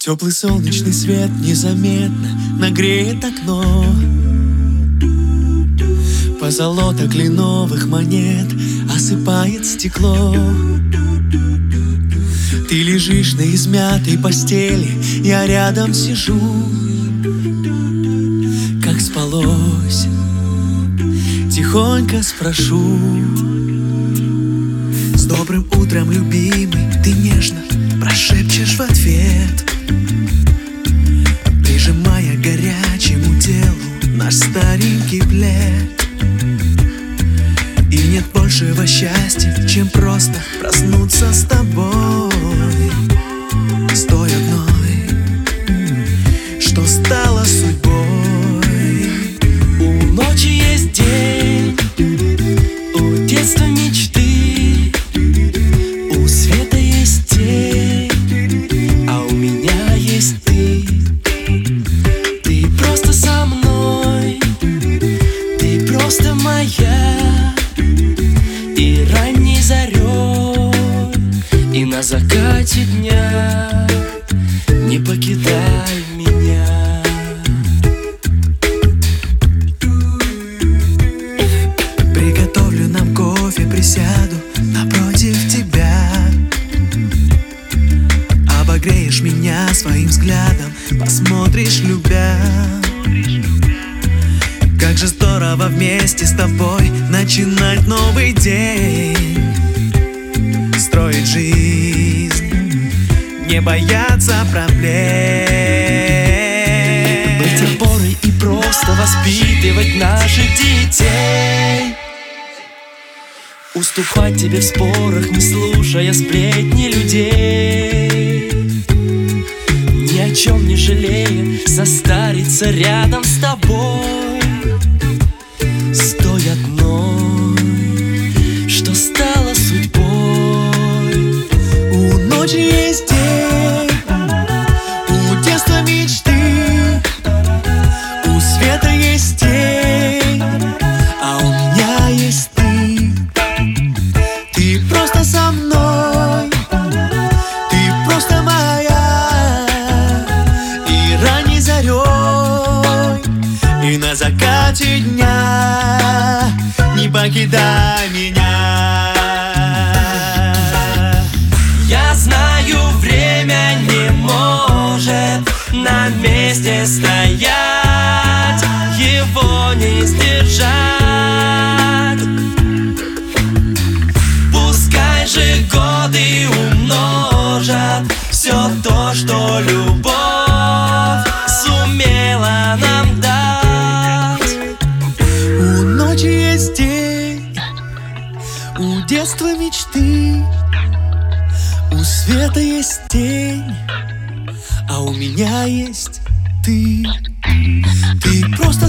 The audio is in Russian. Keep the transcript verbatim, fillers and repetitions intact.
Теплый солнечный свет незаметно нагреет окно. Позолота кленовых монет осыпает стекло. Ты лежишь на измятой постели, я рядом сижу. Как спалось, тихонько спрошу. С добрым утром, любимый, ты нежно прошепчешь в ответ, прижимая к горячему телу наш старенький плед. И нет большего счастья, чем просто проснуться с тобой, с той одной, что стало судьбой. У ночи есть день, у детства мечты, у света есть тень, а у меня есть ты. Ты просто со мной, ты просто моя. И ранней зарей, и на закате дня не покидай меня. Приготовлю нам кофе, присяду напротив тебя. Обогреешь меня своим взглядом, посмотришь любя. Как же здорово вместе с тобой начинать новый день, строить жизнь, не бояться проблем, быть опорой и просто воспитывать наших детей, уступать тебе в спорах, не слушая сплетни людей, ни о чем не жалея состариться рядом с тобой, с той одной, что стала судьбой. У ночи есть день, у детства мечты, у света есть тень, а у меня есть ты. Ты просто со мной, ты просто моя. И ранней зарей, и на закате дня не покидай меня. Я знаю, время не может на месте стоять, его не сдержать. Пускай же годы умножат все то, что любовь сумела нам дать. У ночи есть день, у детства мечты, у света есть тень, а у меня есть ты. Ты просто